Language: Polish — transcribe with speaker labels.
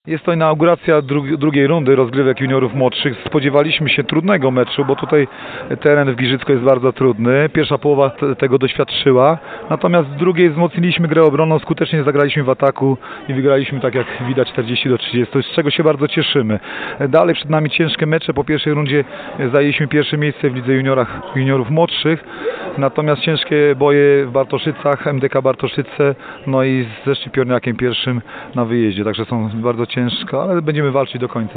Speaker 1: Jest to inauguracja drugiej rundy rozgrywek juniorów młodszych. Spodziewaliśmy się trudnego meczu, bo tutaj teren w Giżycku jest bardzo trudny. Pierwsza połowa tego doświadczyła, natomiast w drugiej wzmocniliśmy grę obronną, skutecznie zagraliśmy w ataku i wygraliśmy, tak jak widać, 40-30, z czego się bardzo cieszymy. Dalej przed nami ciężkie mecze. Po pierwszej rundzie zajęliśmy pierwsze miejsce w lidze juniorów młodszych, natomiast ciężkie boje w Bartoszycach, MDK Bartoszyce, no i ze Szczypiorniakiem pierwszym na wyjeździe, także są bardzo ciężko, ale będziemy walczyć do końca.